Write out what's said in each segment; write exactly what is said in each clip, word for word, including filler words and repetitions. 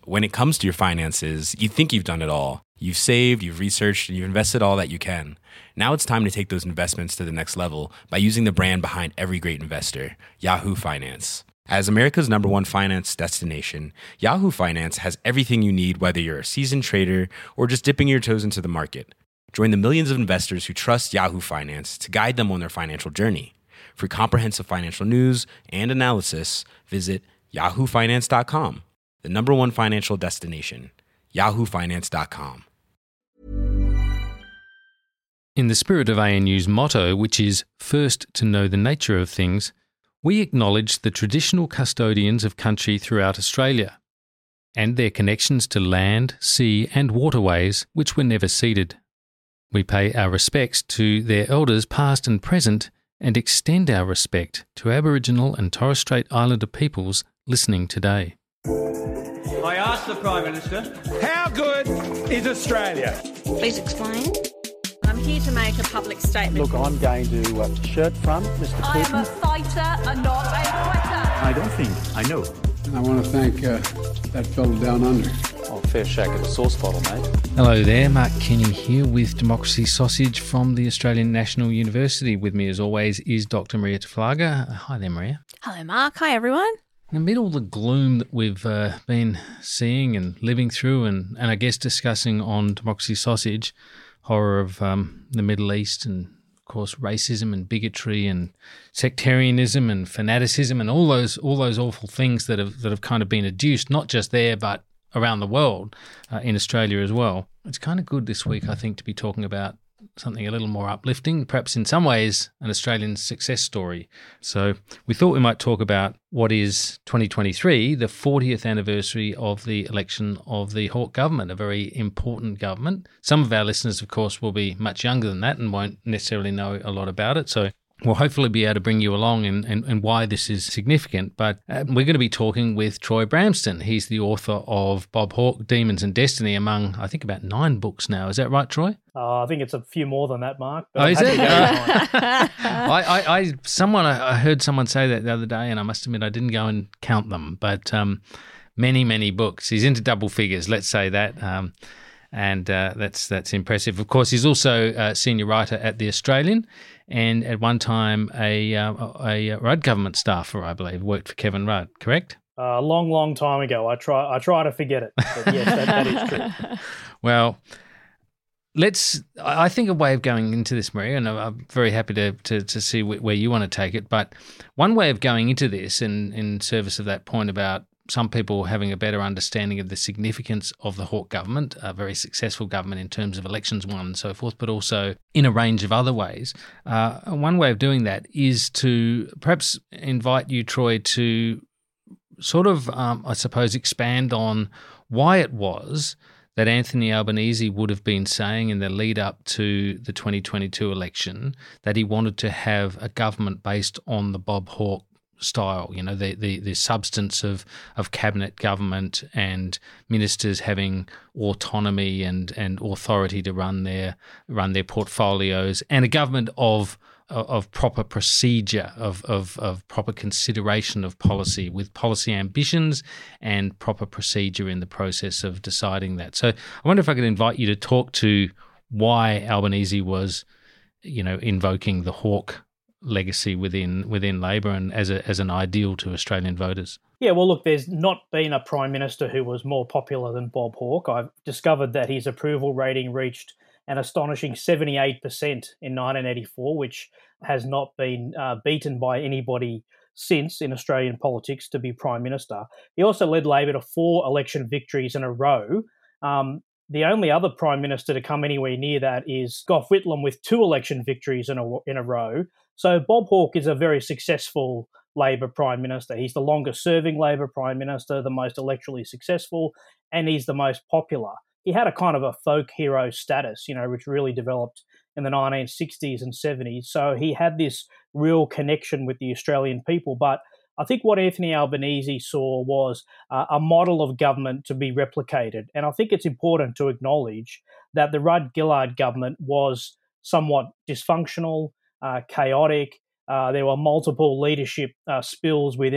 When it comes to your finances, you think you've done it all. You've saved, you've researched, and you've invested all that you can. Now it's time to take those investments to the next level by using the brand behind every great investor, Yahoo Finance. As America's number one finance destination, Yahoo Finance has everything you need, whether you're a seasoned trader or just dipping your toes into the market. Join the millions of investors who trust Yahoo Finance to guide them on their financial journey. For comprehensive financial news and analysis, visit yahoo finance dot com, the number one financial destination, yahoo finance dot com. In the spirit of A N U's motto, which is first to know the nature of things, we acknowledge the traditional custodians of country throughout Australia and their connections to land, sea and waterways which were never ceded. We pay our respects to their elders past and present and extend our respect to Aboriginal and Torres Strait Islander peoples listening today. I asked the Prime Minister, how good is Australia? Please explain. I'm here to make a public statement. Look, I'm going to uh, shirt front, Mister I Putin. am a fighter and not a quitter. I don't think I know. I want to thank uh, that fellow down under. Oh, fair shake of the sauce bottle, mate. Hello there, Mark Kenny here with Democracy Sausage from the Australian National University. With me as always is Doctor Maria Taflaga. Hi there, Maria. Hello, Mark. Hi, everyone. Amid all the gloom that we've uh, been seeing and living through and, and I guess discussing on Democracy Sausage, horror of um, the Middle East and, of course, racism and bigotry and sectarianism and fanaticism and all those all those awful things that have that have kind of been adduced, not just there but around the world, uh, in Australia as well. It's kind of good this week, I think, to be talking about something a little more uplifting, perhaps in some ways an Australian success story. So we thought we might talk about what is twenty twenty-three, the fortieth anniversary of the election of the Hawke government, a very important government. Some of our listeners, of course, will be much younger than that and won't necessarily know a lot about it. So we'll hopefully be able to bring you along and, and, and why this is significant. But uh, we're going to be talking with Troy Bramston. He's the author of Bob Hawke, Demons and Destiny, among, I think, about nine books now. Is that right, Troy? Uh, I think it's a few more than that, Mark. Oh, is it? I, I, I, someone, I heard someone say that the other day, and I must admit I didn't go and count them, but um, many, many books. He's into double figures, let's say that. Um, and uh, that's that's impressive. Of course, he's also a senior writer at The Australian and at one time a, uh, a Rudd government staffer, I believe, worked for Kevin Rudd, correct? A uh, long, long time ago. I try I try to forget it, but yes, that, that is true. Well, let's, I think a way of going into this, Maria, and I'm very happy to, to, to see where you want to take it, but one way of going into this in, in service of that point about some people having a better understanding of the significance of the Hawke government, a very successful government in terms of elections won and so forth, but also in a range of other ways. Uh, one way of doing that is to perhaps invite you, Troy, to sort of, um, I suppose, expand on why it was that Anthony Albanese would have been saying in the lead up to the twenty twenty-two election that he wanted to have a government based on the Bob Hawke style, you know, the, the, the substance of, of cabinet government and ministers having autonomy and, and authority to run their run their portfolios, and a government of of proper procedure, of, of, of proper consideration of policy, with policy ambitions and proper procedure in the process of deciding that. So I wonder if I could invite you to talk to why Albanese was, you know, invoking the Hawke legacy within within Labor and as a as an ideal to Australian voters. Yeah, well, look, there's not been a Prime Minister who was more popular than Bob Hawke. I've discovered that his approval rating reached an astonishing seventy-eight percent in nineteen eighty-four, which has not been uh, beaten by anybody since in Australian politics to be Prime Minister. He also led Labor to four election victories in a row. Um, the only other Prime Minister to come anywhere near that is Gough Whitlam with two election victories in a, in a row. So Bob Hawke is a very successful Labor Prime Minister. He's the longest-serving Labor Prime Minister, the most electorally successful, and he's the most popular. He had a kind of a folk hero status, you know, which really developed in the nineteen sixties and seventies. So he had this real connection with the Australian people. But I think what Anthony Albanese saw was uh, a model of government to be replicated. And I think it's important to acknowledge that the Rudd-Gillard government was somewhat dysfunctional, uh, chaotic. Uh, there were multiple leadership uh, spills within it.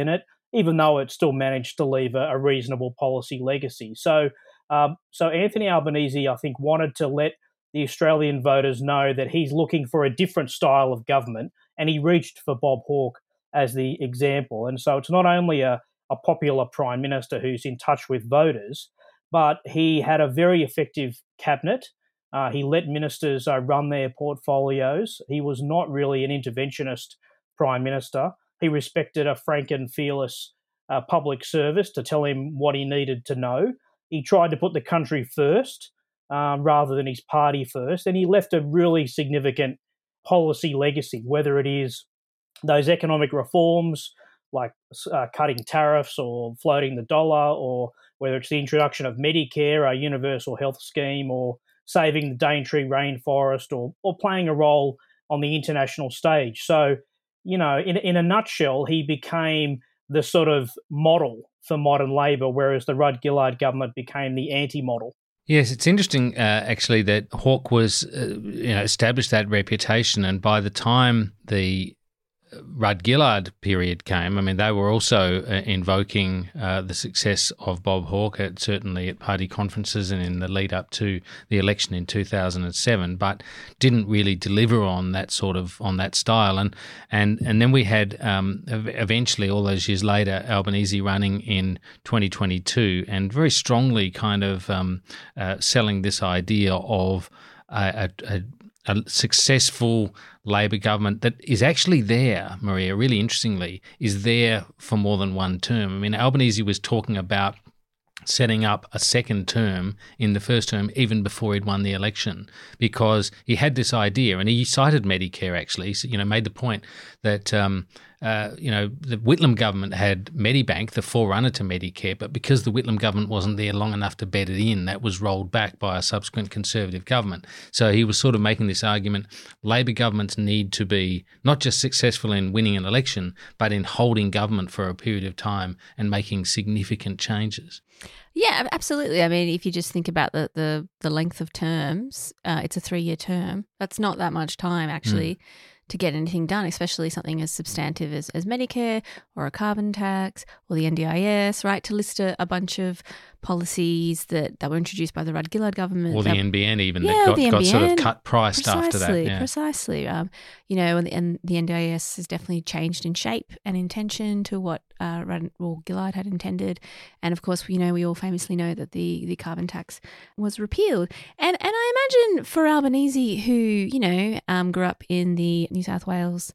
even though it still managed to leave a, a reasonable policy legacy. So, um, so Anthony Albanese, I think, wanted to let the Australian voters know that he's looking for a different style of government, and he reached for Bob Hawke as the example. And so it's not only a, a popular Prime Minister who's in touch with voters, but he had a very effective cabinet. Uh, he let ministers uh, run their portfolios. He was not really an interventionist Prime Minister. He respected a frank and fearless uh, public service to tell him what he needed to know. He tried to put the country first um, rather than his party first, and he left a really significant policy legacy, whether it is those economic reforms like uh, cutting tariffs or floating the dollar, or whether it's the introduction of Medicare, a universal health scheme, or saving the Daintree rainforest, or or playing a role on the international stage. So, you know, in, in a nutshell, he became the sort of model for modern Labor, whereas the Rudd-Gillard government became the anti-model. Yes, it's interesting, uh, actually, that Hawke was, uh, you know, established that reputation, and by the time the Rudd-Gillard period came, I mean, they were also uh, invoking uh, the success of Bob Hawke, at, certainly at party conferences and in the lead up to the election in two thousand seven, but didn't really deliver on that sort of on that style. And and and then we had um, eventually, all those years later, Albanese running in twenty twenty-two and very strongly kind of um, uh, selling this idea of a, a, a a successful Labor government that is actually there, Maria, really interestingly, is there for more than one term. I mean, Albanese was talking about setting up a second term in the first term even before he'd won the election, because he had this idea, and he cited Medicare actually, so, you know, made the point that, um, uh, you know, the Whitlam government had Medibank, the forerunner to Medicare, but because the Whitlam government wasn't there long enough to bed it in, that was rolled back by a subsequent Conservative government. So he was sort of making this argument, Labor governments need to be not just successful in winning an election, but in holding government for a period of time and making significant changes. Yeah, absolutely. I mean, if you just think about the the, the length of terms, uh, it's a three-year term. That's not that much time, actually, mm. to get anything done, especially something as substantive as, as Medicare or a carbon tax or the N D I S, right, to list a, a bunch of policies that, that were introduced by the Rudd-Gillard government. Or the that, N B N even, yeah, that got, the got N B N, sort of cut priced precisely, after that. Yeah. Precisely. Um, you know, and, and the N D I S has definitely changed in shape and intention to what uh, Rudd or Gillard had intended. And of course, you know, we all famously know that the, the carbon tax was repealed. And and I imagine for Albanese, who, you know, um, grew up in the New South Wales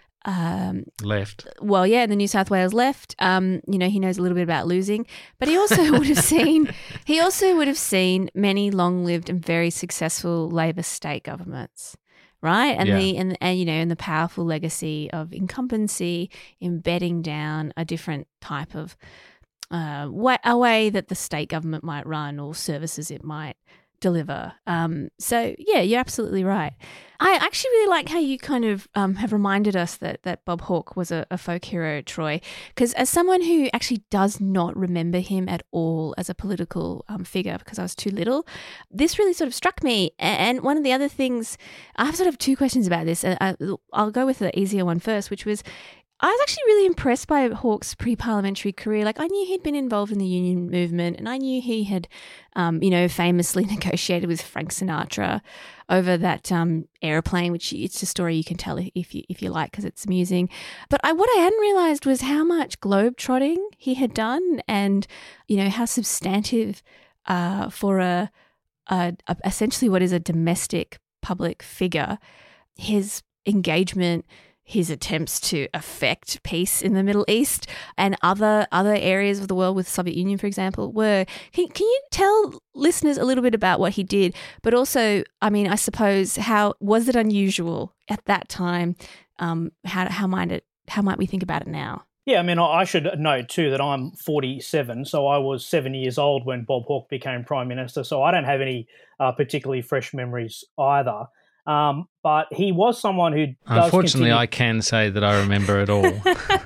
Um, left. Well, yeah, the New South Wales left. Um, you know, he knows a little bit about losing, but he also would have seen. He also would have seen many long-lived and very successful Labor state governments, right? And yeah. the and, and you know, and the powerful legacy of incumbency, embedding down a different type of uh, way, a way that the state government might run or services it might deliver. Um, so, yeah, you're absolutely right. I actually really like how you kind of um, have reminded us that that Bob Hawke was a, a folk hero, Troy, because as someone who actually does not remember him at all as a political um, figure because I was too little, this really sort of struck me. And one of the other things, I have sort of two questions about this. Uh, I'll go with the easier one first, which was, I was actually really impressed by Hawke's pre-parliamentary career. Like, I knew he'd been involved in the union movement, and I knew he had, um, you know, famously negotiated with Frank Sinatra over that um, airplane, which it's a story you can tell if you if you like because it's amusing. But I, what I hadn't realised was how much globe-trotting he had done, and, you know, how substantive uh, for a, a, a essentially what is a domestic public figure, his engagement, his attempts to affect peace in the Middle East and other other areas of the world with the Soviet Union, for example, were. Can, can you tell listeners a little bit about what he did? But also, I mean, I suppose, how was it unusual at that time? Um, how how might it how might we think about it now? Yeah, I mean, I should note too that I'm forty-seven, so I was seven years old when Bob Hawke became Prime Minister, so I don't have any uh, particularly fresh memories either. Um, but he was someone who does Unfortunately, continue... I can say that I remember it all.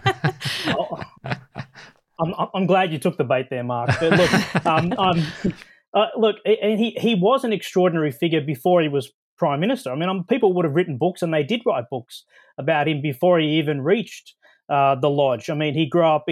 oh, I'm, I'm glad you took the bait there, Mark. But look, um, um, uh, look, and he, he was an extraordinary figure before he was Prime Minister. I mean, um, people would have written books, and they did write books about him before he even reached uh, the Lodge. I mean, he grew up in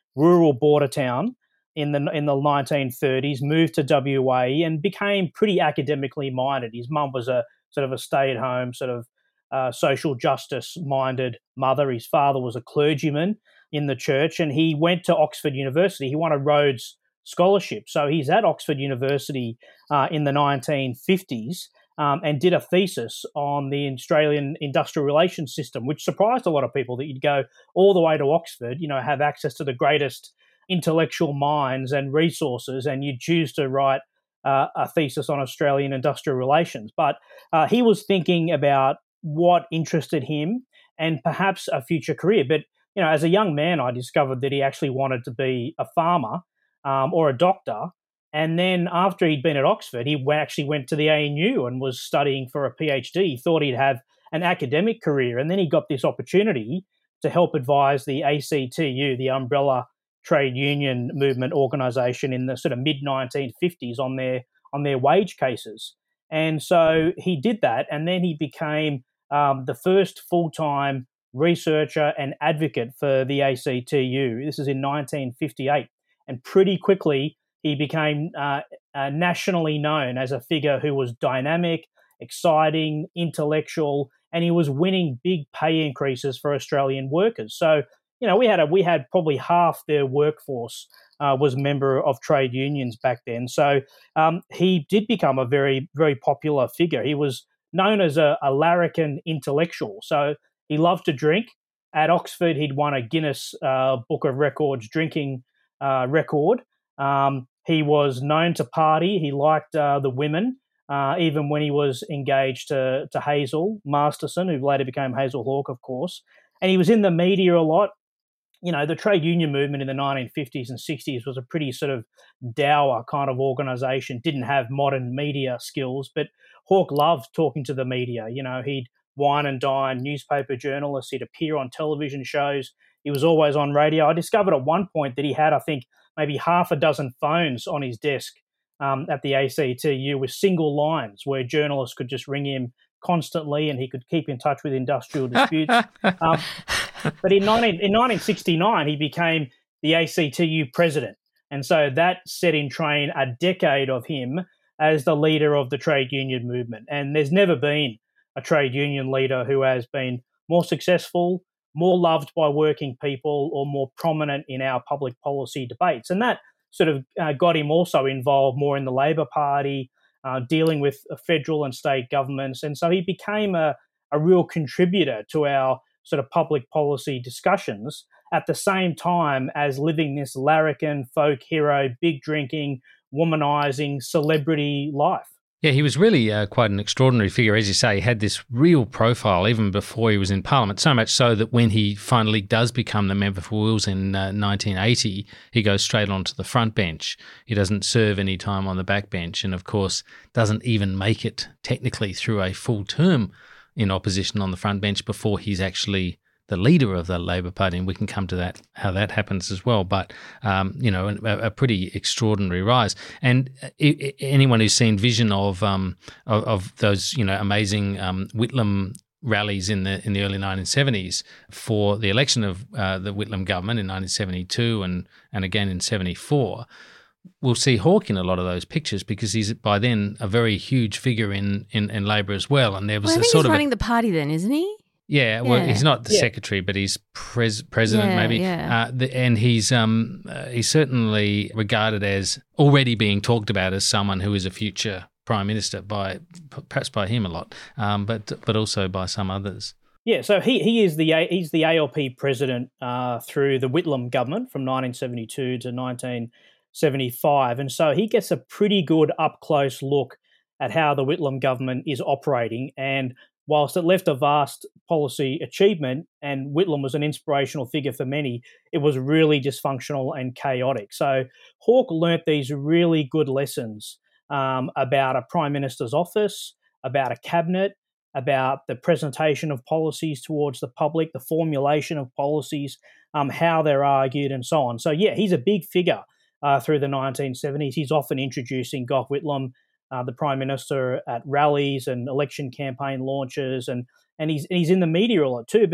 rural border town in the in the nineteen thirties, moved to W A and became pretty academically minded. His mum was a sort of a stay-at-home, sort of uh, social justice-minded mother. His father was a clergyman in the church, and he went to Oxford University. He won a Rhodes Scholarship. So he's at Oxford University uh, in the nineteen fifties um, and did a thesis on the Australian industrial relations system, which surprised a lot of people that you'd go all the way to Oxford, you know, have access to the greatest intellectual minds and resources, and you'd choose to write uh, a thesis on Australian industrial relations. But uh, he was thinking about what interested him and perhaps a future career. But, you know, as a young man, I discovered that he actually wanted to be a farmer um, or a doctor. And then after he'd been at Oxford, he actually went to the A N U and was studying for a PhD. He thought he'd have an academic career. And then he got this opportunity to help advise the A C T U, the umbrella trade union movement organisation, in the sort of mid nineteen fifties on their on their wage cases. And so he did that, and then he became um, the first full-time researcher and advocate for the A C T U. This is in nineteen fifty-eight. And pretty quickly, he became uh, uh, nationally known as a figure who was dynamic, exciting, intellectual, and he was winning big pay increases for Australian workers. So, you know, we had a we had probably half their workforce uh, was member of trade unions back then. So um, he did become a very, very popular figure. He was known as a, a larrikin intellectual. So he loved to drink. At Oxford, he'd won a Guinness uh, Book of Records drinking uh, record. Um, he was known to party. He liked uh, the women, uh, even when he was engaged to, to Hazel Masterson, who later became Hazel Hawke, of course. And he was in the media a lot. You know, the trade union movement in the nineteen fifties and sixties was a pretty sort of dour kind of organisation, didn't have modern media skills, but Hawke loved talking to the media. You know, he'd wine and dine newspaper journalists, he'd appear on television shows, he was always on radio. I discovered at one point that he had, I think, maybe half a dozen phones on his desk um, at the A C T U with single lines where journalists could just ring him constantly and he could keep in touch with industrial disputes. um, But in, nineteen, in nineteen sixty-nine, he became the A C T U president. And so that set in train a decade of him as the leader of the trade union movement. And there's never been a trade union leader who has been more successful, more loved by working people, or more prominent in our public policy debates. And that sort of uh, got him also involved more in the Labor Party, uh, dealing with federal and state governments. And so he became a, a real contributor to our sort of public policy discussions at the same time as living this larrikin, folk hero, big drinking, womanizing celebrity life. Yeah, he was really uh, quite an extraordinary figure. As you say, he had this real profile even before he was in Parliament, so much so that when he finally does become the member for Wills in uh, nineteen eighty, he goes straight onto the front bench. He doesn't serve any time on the back bench and, of course, doesn't even make it technically through a full term in opposition on the front bench before he's actually the leader of the Labor Party, and we can come to that, how that happens as well. But, um, you know, a, a pretty extraordinary rise. And it, it, anyone who's seen vision of, um, of of those, you know, amazing um, Whitlam rallies in the in the early nineteen seventies for the election of uh, the Whitlam government in nineteen seventy-two and, and again in seventy-four, we'll see Hawke in a lot of those pictures because he's by then a very huge figure in, in, in Labor as well. And there was well, I a think sort he's of running a, the party then, isn't he? Yeah, well, yeah. he's not the yeah. secretary, but he's pres- president yeah, maybe. Yeah. Uh, the, and he's um uh, he's certainly regarded as already being talked about as someone who is a future prime minister by perhaps by him a lot, um, but but also by some others. Yeah, so he he is the he's the A L P president uh, through the Whitlam government from nineteen seventy-two to nineteen seventy-five, and so he gets a pretty good up close look at how the Whitlam government is operating. And whilst it left a vast policy achievement, and Whitlam was an inspirational figure for many, it was really dysfunctional and chaotic. So Hawke learnt these really good lessons um, about a prime minister's office, about a cabinet, about the presentation of policies towards the public, the formulation of policies, um, how they're argued, and so on. So, yeah, he's a big figure uh, through the nineteen seventies. He's often introducing Gough Whitlam, uh, the Prime Minister, at rallies and election campaign launches, and and he's he's in the media a lot too. But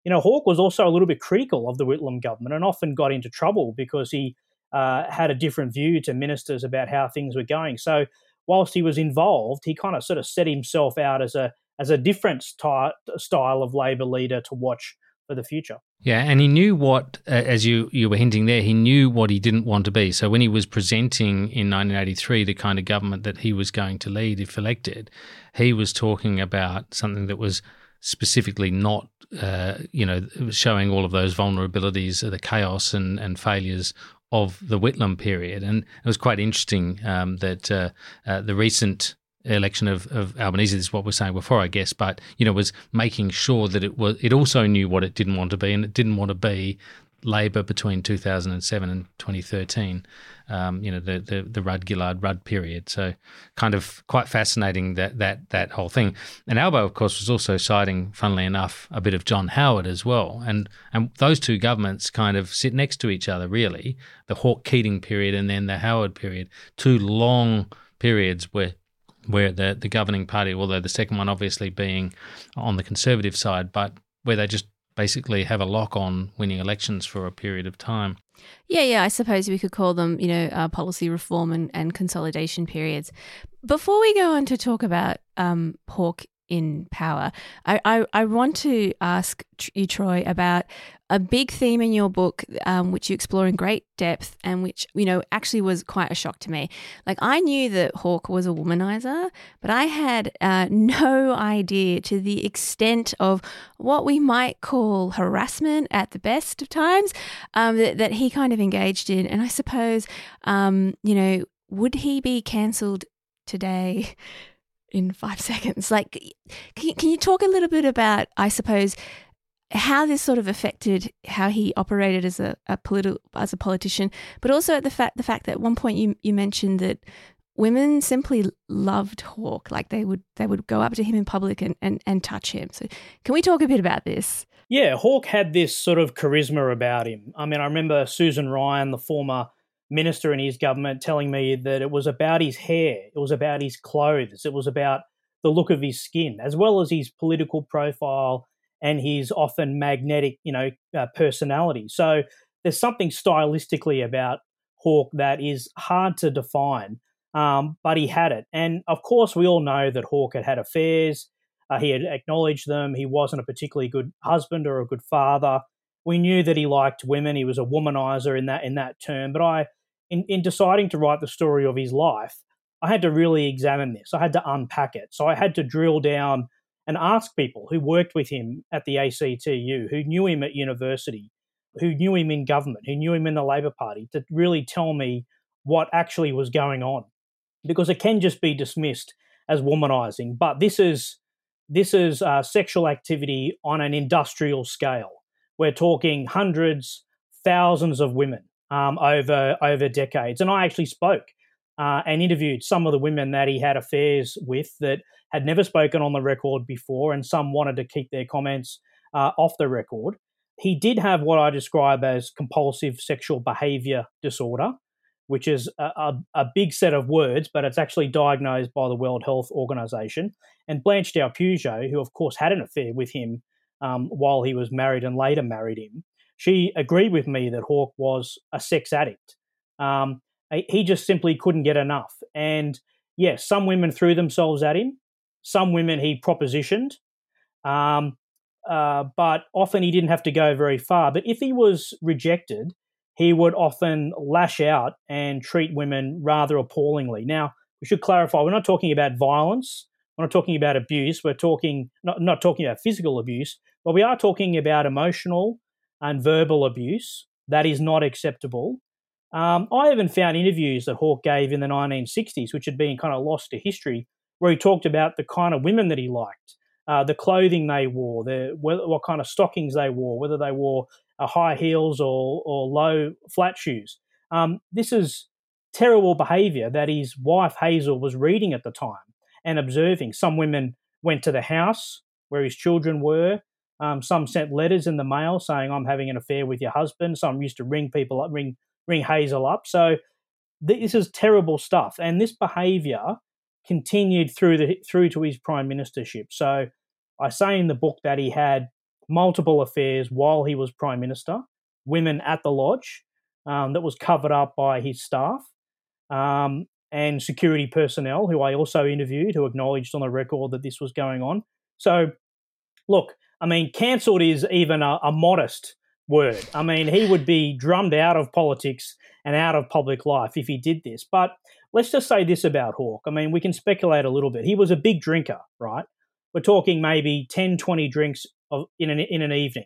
you know, Hawke was also a little bit critical of the Whitlam government and often got into trouble because he uh, had a different view to ministers about how things were going. So whilst he was involved, he kind of sort of set himself out as a as a different sty- style of Labor leader to watch for the future. Yeah, and he knew what, uh, as you, you were hinting there, he knew what he didn't want to be. So when he was presenting in nineteen eighty-three the kind of government that he was going to lead if elected, he was talking about something that was specifically not, uh, you know, showing all of those vulnerabilities, the chaos and, and failures of the Whitlam period. And it was quite interesting um, that uh, uh, the recent election of, of Albanese, this is what we're saying before, I guess, but, you know, was making sure that it was, it also knew what it didn't want to be, and it didn't want to be Labor between two thousand seven and twenty thirteen, um, you know, the, the, the Rudd-Gillard-Rudd period. So kind of quite fascinating, that, that, that whole thing. And Albo, of course, was also citing, funnily enough, a bit of John Howard as well. And, and those two governments kind of sit next to each other, really, the Hawke-Keating period and then the Howard period, two long periods where where the, the governing party, although the second one obviously being on the Conservative side, but where they just basically have a lock on winning elections for a period of time. Yeah, yeah, I suppose we could call them, you know, uh, policy reform and, and consolidation periods. Before we go on to talk about um, Hawke in power, I, I, I want to ask you, Troy, about a big theme in your book, um, which you explore in great depth and which, you know, actually was quite a shock to me. Like, I knew that Hawke was a womanizer, but I had uh, no idea to the extent of what we might call harassment at the best of times um, that, that he kind of engaged in. And I suppose, um, you know, would he be cancelled today in five seconds? Like, can you, can you talk a little bit about, I suppose, how this sort of affected how he operated as a, a political as a politician, but also the fact the fact that at one point you you mentioned that women simply loved Hawke, like they would they would go up to him in public and, and, and touch him. So can we talk a bit about this? Yeah, Hawke had this sort of charisma about him. I mean, I remember Susan Ryan, the former minister in his government, telling me that it was about his hair, it was about his clothes, it was about the look of his skin, as well as his political profile and his often magnetic, you know, uh, personality. So there's something stylistically about Hawke that is hard to define, um, but he had it. And of course, we all know that Hawke had had affairs. Uh, he had acknowledged them. He wasn't a particularly good husband or a good father. We knew that he liked women. He was a womanizer in that in that term. But I, in, in deciding to write the story of his life, I had to really examine this. I had to unpack it. So I had to drill down and ask people who worked with him at the A C T U, who knew him at university, who knew him in government, who knew him in the Labor Party, to really tell me what actually was going on. Because it can just be dismissed as womanizing, but this is this is uh, sexual activity on an industrial scale. We're talking hundreds, thousands of women um, over over decades. And I actually spoke uh, and interviewed some of the women that he had affairs with that had never spoken on the record before, and some wanted to keep their comments uh, off the record. He did have what I describe as compulsive sexual behaviour disorder, which is a, a, a big set of words, but it's actually diagnosed by the World Health Organization. And Blanche Dao-Peugeot, who of course had an affair with him um, while he was married and later married him, she agreed with me that Hawke was a sex addict. Um, he just simply couldn't get enough. And yes, some women threw themselves at him. Some women he propositioned. Um, uh, but often he didn't have to go very far. But if he was rejected, he would often lash out and treat women rather appallingly. Now, we should clarify, we're not talking about violence. We're not talking about abuse. We're talking not, not talking about physical abuse, but we are talking about emotional and verbal abuse. That is not acceptable. Um, I even found interviews that Hawke gave in the nineteen sixties, which had been kind of lost to history, where he talked about the kind of women that he liked, uh, the clothing they wore, the what, what kind of stockings they wore, whether they wore uh, high heels or, or low flat shoes. Um, this is terrible behaviour that his wife Hazel was reading at the time and observing. Some women went to the house where his children were. Um, some sent letters in the mail saying, "I'm having an affair with your husband." Some used to ring people up, ring ring Hazel up. So this is terrible stuff, and this behaviour continued through the through to his prime ministership. So I say in the book that he had multiple affairs while he was Prime Minister, women at the lodge, um, that was covered up by his staff, um, and security personnel who I also interviewed who acknowledged on the record that this was going on. So, look, I mean, cancelled is even a, a modest word. I mean, he would be drummed out of politics and out of public life if he did this. But let's just say this about Hawke. I mean, we can speculate a little bit. He was a big drinker, right? We're talking maybe ten, twenty drinks of, in, an, in an evening.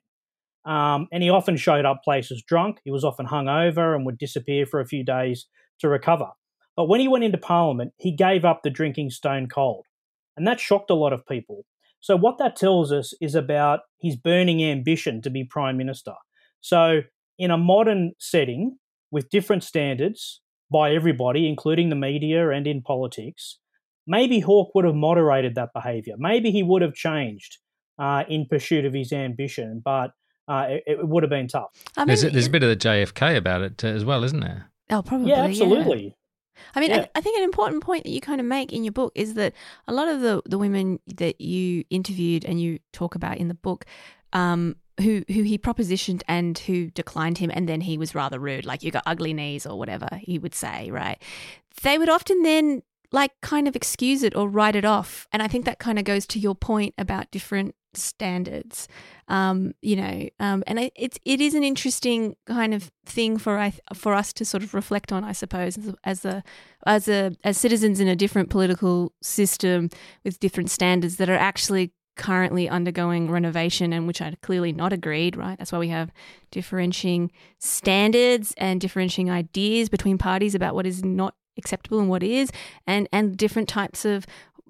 Um, and he often showed up places drunk. He was often hungover and would disappear for a few days to recover. But when he went into Parliament, he gave up the drinking stone cold. And that shocked a lot of people. So what that tells us is about his burning ambition to be Prime Minister. So in a modern setting with different standards by everybody, including the media and in politics, maybe Hawke would have moderated that behaviour. Maybe he would have changed uh, in pursuit of his ambition, but uh, it, it would have been tough. I mean, there's, a, there's a bit of the J F K about it as well, isn't there? Oh, probably. Yeah, absolutely. Yeah. I mean, Yeah. I, I think an important point that you kind of make in your book is that a lot of the, the women that you interviewed and you talk about in the book, um, who who he propositioned and who declined him, and then he was rather rude, like you got ugly knees or whatever he would say, right? They would often then like kind of excuse it or write it off. And I think that kind of goes to your point about different standards, um, you know, um, and it, it's it is an interesting kind of thing for I for us to sort of reflect on, I suppose, as a, as a as a as citizens in a different political system with different standards that are actually currently undergoing renovation and which are clearly not agreed, right? That's why we have differentiating standards and differentiating ideas between parties about what is not acceptable and what is, and and different types of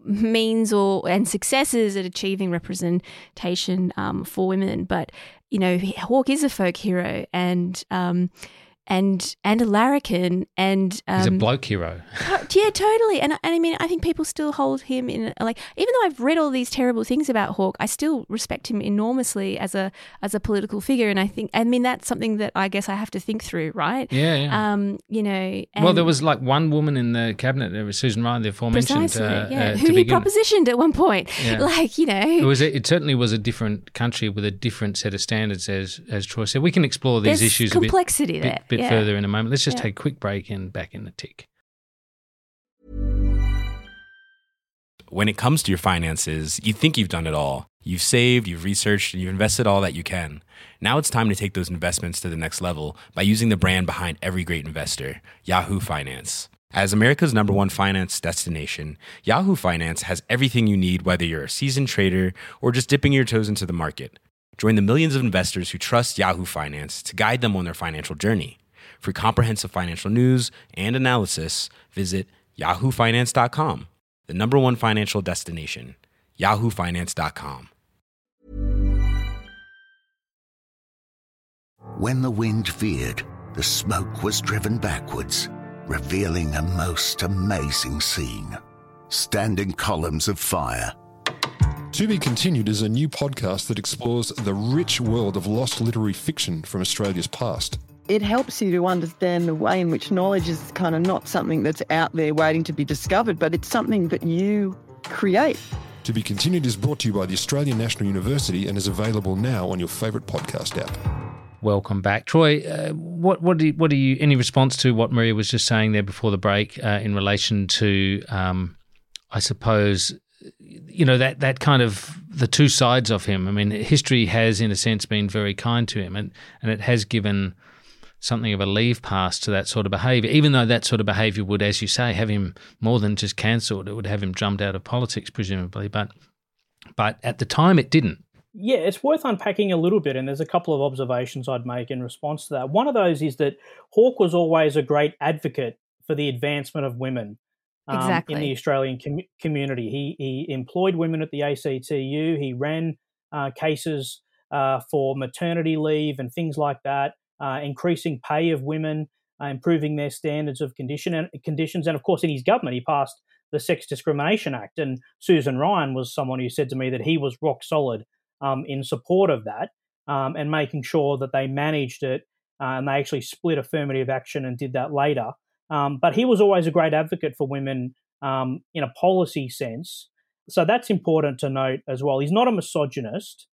means or and successes at achieving representation um, for women. But you know, Hawke is a folk hero and um, and and a larrikin, and um, he's a bloke hero. Yeah, totally. And and I mean, I think people still hold him in like, even though I've read all these terrible things about Hawke, I still respect him enormously as a as a political figure. And I think, I mean, that's something that I guess I have to think through, right? Yeah, yeah. Um, you know, and well, there was like one woman in the cabinet, there was Susan Ryan, the aforementioned, precisely, uh, yeah, uh, who to he begin. propositioned at one point. Yeah. Like, you know, It was. A, it certainly was a different country with a different set of standards, as as Troy said. We can explore these there's issues complexity a bit, there. bit, bit yeah. further in a moment. Let's just Yeah. take a quick break and back in the tick. When it comes to your finances, you think you've done it all. You've saved, you've researched, and you've invested all that you can. Now it's time to take those investments to the next level by using the brand behind every great investor, Yahoo Finance. As America's number one finance destination, Yahoo Finance has everything you need, whether you're a seasoned trader or just dipping your toes into the market. Join the millions of investors who trust Yahoo Finance to guide them on their financial journey. For comprehensive financial news and analysis, visit yahoo finance dot com, the number one financial destination, yahoo finance dot com. When the wind veered, the smoke was driven backwards, revealing a most amazing scene. Standing columns of fire. To Be Continued is a new podcast that explores the rich world of lost literary fiction from Australia's past. It helps you to understand the way in which knowledge is kind of not something that's out there waiting to be discovered, but it's something that you create. To Be Continued is brought to you by the Australian National University and is available now on your favourite podcast app. Welcome back, Troy. Uh, what what do you, what do you any response to what Maria was just saying there before the break uh, in relation to, um, I suppose, you know, that that kind of the two sides of him. I mean, history has, in a sense, been very kind to him, and and it has given something of a leave pass to that sort of behaviour, even though that sort of behaviour would, as you say, have him more than just cancelled. It would have him jumped out of politics, presumably. But but at the time, it didn't. Yeah, it's worth unpacking a little bit, and there's a couple of observations I'd make in response to that. One of those is that Hawke was always a great advocate for the advancement of women um, Exactly. in the Australian com- community. He, he employed women at the A C T U. He ran uh, cases uh, for maternity leave and things like that, uh, increasing pay of women, uh, improving their standards of condition and conditions. And, of course, in his government, he passed the Sex Discrimination Act. And Susan Ryan was someone who said to me that he was rock solid Um, in support of that um, and making sure that they managed it uh, and they actually split affirmative action and did that later. Um, but he was always a great advocate for women um, in a policy sense. So that's important to note as well. He's not a misogynist.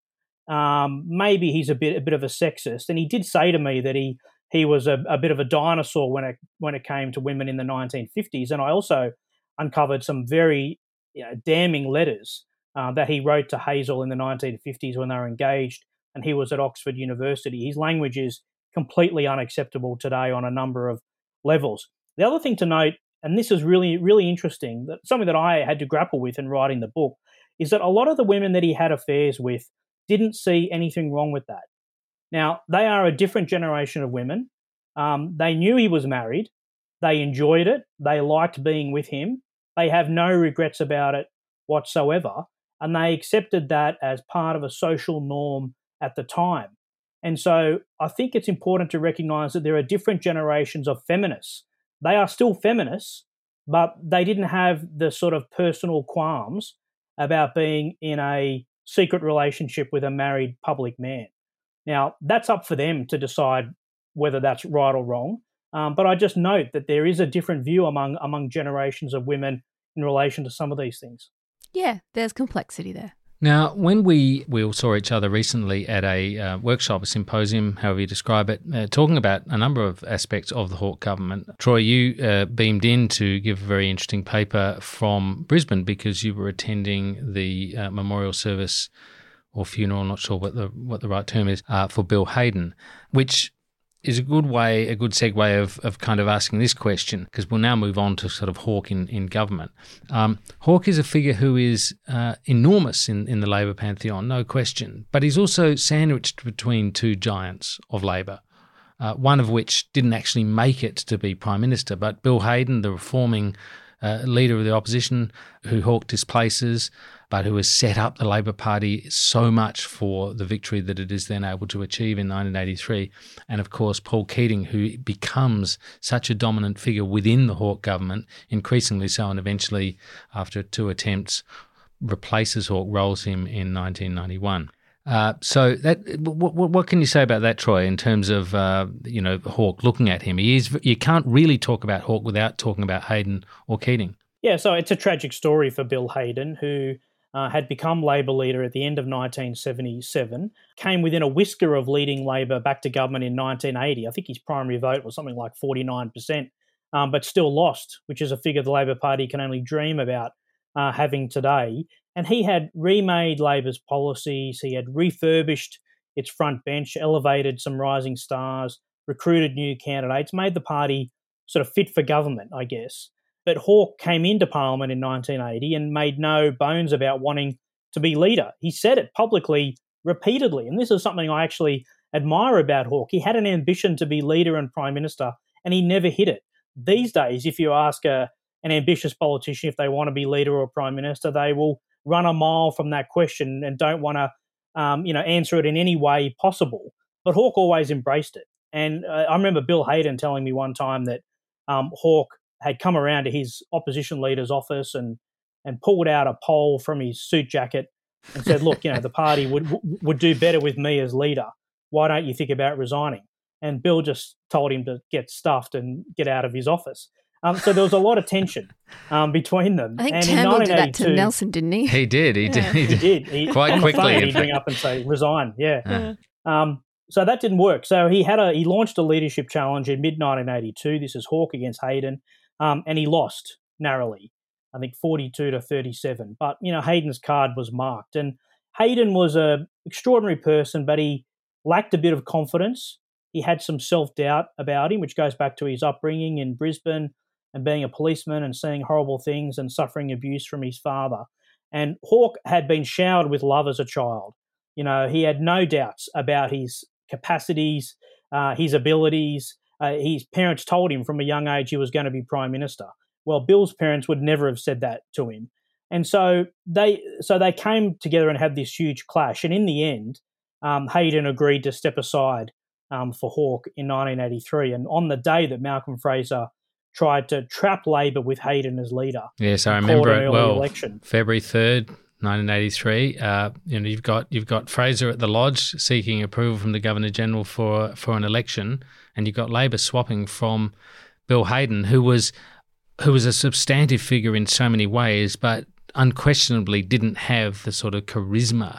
um, maybe he's a bit a bit of a sexist. And he did say to me that he he was a, a bit of a dinosaur when it when it came to women in the nineteen fifties. And I also uncovered some very you know, damning letters uh, that he wrote to Hazel in the nineteen fifties when they were engaged, and he was at Oxford University. His language is completely unacceptable today on a number of levels. The other thing to note, and this is really, really interesting, that something that I had to grapple with in writing the book, is that a lot of the women that he had affairs with didn't see anything wrong with that. Now, they are a different generation of women. Um, they knew he was married. They enjoyed it. They liked being with him. They have no regrets about it whatsoever. And they accepted that as part of a social norm at the time. And so I think it's important to recognise that there are different generations of feminists. They are still feminists, but they didn't have the sort of personal qualms about being in a secret relationship with a married public man. Now, that's up for them to decide whether that's right or wrong. Um, but I just note that there is a different view among among generations of women in relation to some of these things. Yeah, there's complexity there. Now, when we, we all saw each other recently at a uh, workshop, a symposium, however you describe it, uh, talking about a number of aspects of the Hawke government, Troy, you uh, beamed in to give a very interesting paper from Brisbane because you were attending the uh, memorial service or funeral, I'm not sure what the what the right term is, uh, for Bill Hayden, which is a good way, a good segue of, of kind of asking this question, because we'll now move on to sort of Hawke in, in government. Um, Hawke is a figure who is uh, enormous in, in the Labor pantheon, no question, but he's also sandwiched between two giants of Labor, uh, one of which didn't actually make it to be Prime Minister, but Bill Hayden, the reforming uh, leader of the opposition, who Hawke displaces, but who has set up the Labor Party so much for the victory that it is then able to achieve in nineteen eighty-three. And, of course, Paul Keating, who becomes such a dominant figure within the Hawke government, increasingly so, and eventually, after two attempts, replaces Hawke, rolls him in nineteen ninety-one. Uh, so that what, what can you say about that, Troy, in terms of, uh, you know, Hawke looking at him? He is, you can't really talk about Hawke without talking about Hayden or Keating. Yeah, so it's a tragic story for Bill Hayden, who Uh, had become Labor leader at the end of nineteen seventy-seven, came within a whisker of leading Labor back to government in nineteen eighty. I think his primary vote was something like forty-nine percent, um, but still lost, which is a figure the Labor Party can only dream about uh, having today. And he had remade Labor's policies. He had refurbished its front bench, elevated some rising stars, recruited new candidates, made the party sort of fit for government, I guess. But Hawke came into Parliament in nineteen eighty and made no bones about wanting to be leader. He said it publicly repeatedly, and this is something I actually admire about Hawke. He had an ambition to be leader and Prime Minister, and he never hit it. These days, if you ask a, an ambitious politician if they want to be leader or Prime Minister, they will run a mile from that question and don't want to um, you know, answer it in any way possible. But Hawke always embraced it. And uh, I remember Bill Hayden telling me one time that um, Hawke had come around to his opposition leader's office and and pulled out a poll from his suit jacket and said, look, you know, the party would would do better with me as leader. Why don't you think about resigning? And Bill just told him to get stuffed and get out of his office. Um, so there was a lot of tension um, between them. I think and Turnbull did that to Nelson, didn't he? He did. He yeah. did. He did. He did. He, Quite quickly. He'd ring up and say, resign. Yeah. Yeah. Um, so that didn't work. So he had a he launched a leadership challenge in mid nineteen eighty-two. This is Hawke against Hayden. Um, and he lost narrowly, I think forty-two to thirty-seven. But, you know, Hayden's card was marked. And Hayden was an extraordinary person, but he lacked a bit of confidence. He had some self-doubt about him, which goes back to his upbringing in Brisbane and being a policeman and seeing horrible things and suffering abuse from his father. And Hawke had been showered with love as a child. You know, he had no doubts about his capacities, uh, his abilities. Uh, his parents told him from a young age he was going to be Prime Minister. Well, Bill's parents would never have said that to him. And so they so they came together and had this huge clash. And in the end, um, Hayden agreed to step aside um, for Hawke in nineteen eighty-three. And on the day that Malcolm Fraser tried to trap Labor with Hayden as leader, yes, I remember it well. Election. February third, nineteen eighty-three. Uh, you know, you've got you've got Fraser at the Lodge seeking approval from the Governor General for for an election, and you've got Labor swapping from Bill Hayden, who was who was a substantive figure in so many ways, but unquestionably didn't have the sort of charisma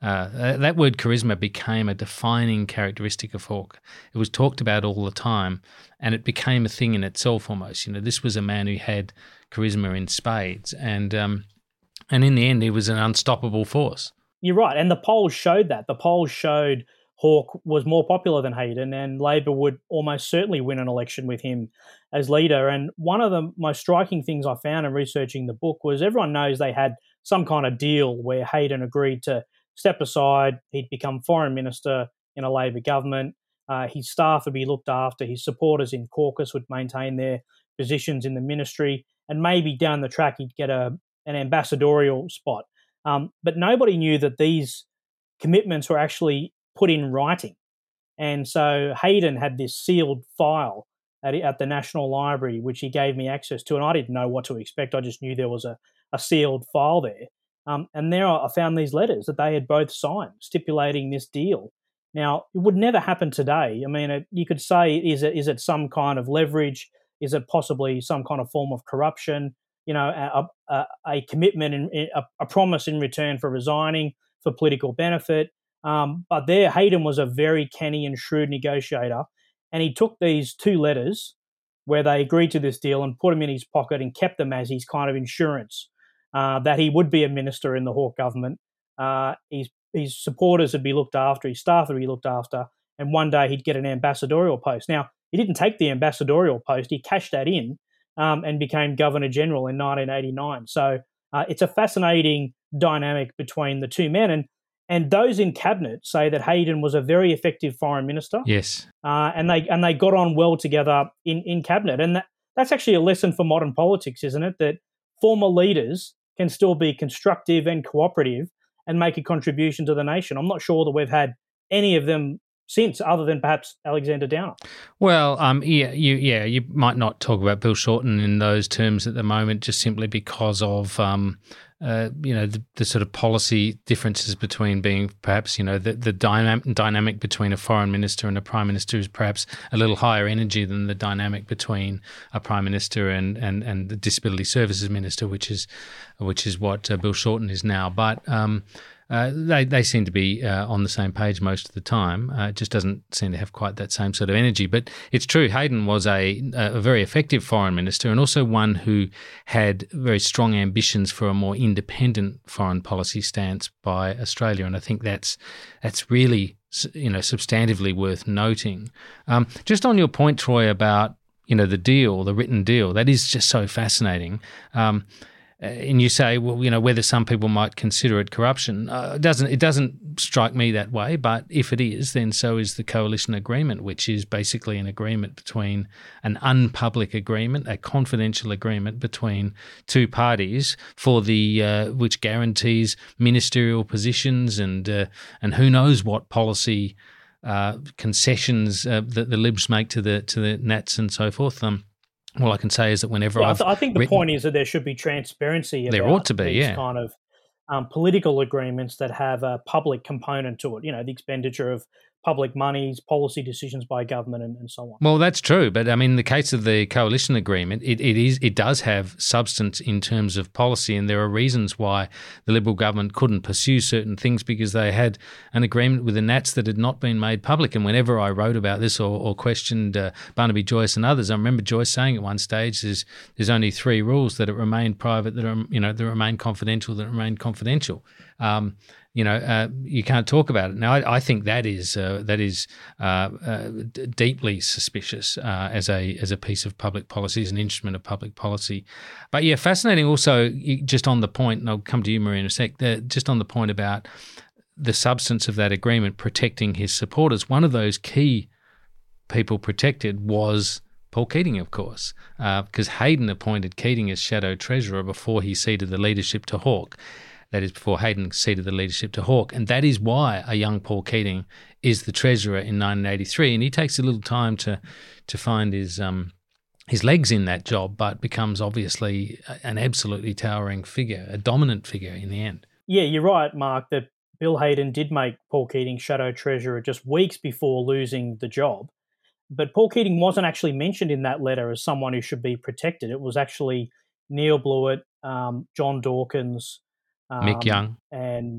Uh, that word charisma became a defining characteristic of Hawke. It was talked about all the time, and it became a thing in itself almost. You know, this was a man who had charisma in spades, and um, and in the end, he was an unstoppable force. You're right, and the polls showed that. The polls showed Hawke was more popular than Hayden, and Labor would almost certainly win an election with him as leader. And one of the most striking things I found in researching the book was everyone knows they had some kind of deal where Hayden agreed to step aside. He'd become foreign minister in a Labor government. Uh, his staff would be looked after. His supporters in caucus would maintain their positions in the ministry, and maybe down the track he'd get a an ambassadorial spot. Um, but nobody knew that these commitments were actually put in writing. And so Hayden had this sealed file at, at the National Library, which he gave me access to, and I didn't know what to expect. I just knew there was a, a sealed file there. Um, and there I found these letters that they had both signed, stipulating this deal. Now, it would never happen today. I mean, it, you could say, is it is it some kind of leverage? Is it possibly some kind of form of corruption? You know, a, a, a commitment, in, a, a promise in return for resigning for political benefit. Um, but there, Hayden was a very canny and shrewd negotiator, and he took these two letters where they agreed to this deal and put them in his pocket and kept them as his kind of insurance uh, that he would be a minister in the Hawke government. Uh, his, his supporters would be looked after, his staff would be looked after, and one day he'd get an ambassadorial post. Now, he didn't take the ambassadorial post, he cashed that in um, and became Governor-General in nineteen eighty-nine. So uh, it's a fascinating dynamic between the two men. And And those in cabinet say that Hayden was a very effective foreign minister. Yes, uh, and they and they got on well together in, in cabinet, and that, that's actually a lesson for modern politics, isn't it? That former leaders can still be constructive and cooperative and make a contribution to the nation. I'm not sure that we've had any of them since, other than perhaps Alexander Downer. Well, um, yeah, you yeah you might not talk about Bill Shorten in those terms at the moment, just simply because of um, uh, you know the, the sort of policy differences between being perhaps you know the the dynamic dynamic between a foreign minister and a prime minister is perhaps a little higher energy than the dynamic between a prime minister and and, and the disability services minister, which is which is what uh, Bill Shorten is now, but. Um, Uh, they they seem to be uh, on the same page most of the time. Uh, it just doesn't seem to have quite that same sort of energy. But it's true, Hayden was a, a very effective foreign minister, and also one who had very strong ambitions for a more independent foreign policy stance by Australia. And I think that's that's really you know substantively worth noting. Um, just on your point, Troy, about you know the deal, the written deal, that is just so fascinating. Um, And you say, well, you know, whether some people might consider it corruption. Uh, it doesn't it doesn't strike me that way. But if it is, then so is the coalition agreement, which is basically an agreement between an unpublic agreement, a confidential agreement between two parties for the uh, which guarantees ministerial positions and uh, and who knows what policy uh, concessions uh, that the Libs make to the to the Nats and so forth. Um, All I can say is that whenever yeah, I've I, th- I think the written, point is that there should be transparency about there ought to be, these yeah. kind of um, political agreements that have a public component to it. You know, the expenditure of public monies, policy decisions by government, and, and so on. Well, that's true, but I mean, in the case of the coalition agreement, it, it is it does have substance in terms of policy, and there are reasons why the Liberal government couldn't pursue certain things because they had an agreement with the Nats that had not been made public. And whenever I wrote about this or, or questioned uh, Barnaby Joyce and others, I remember Joyce saying at one stage, "There's there's only three rules: that it remained private, that are, you know, that remain confidential, that remain confidential." Um, You know, uh, you can't talk about it. Now, I, I think that is uh, that is uh, uh, d- deeply suspicious uh, as a as a piece of public policy, as an instrument of public policy. But yeah, fascinating. Also, just on the point, and I'll come to you, Maria, in a sec. The, just on the point about the substance of that agreement protecting his supporters. One of those key people protected was Paul Keating, of course, because uh, Hayden appointed Keating as shadow treasurer before he ceded the leadership to Hawke. That is before Hayden ceded the leadership to Hawke. And that is why a young Paul Keating is the treasurer in nineteen eighty-three. And he takes a little time to to find his um, his legs in that job, but becomes obviously an absolutely towering figure, a dominant figure in the end. Yeah, you're right, Mark, that Bill Hayden did make Paul Keating shadow treasurer just weeks before losing the job. But Paul Keating wasn't actually mentioned in that letter as someone who should be protected. It was actually Neil Blewett, um, John Dawkins, Um, Mick Young. And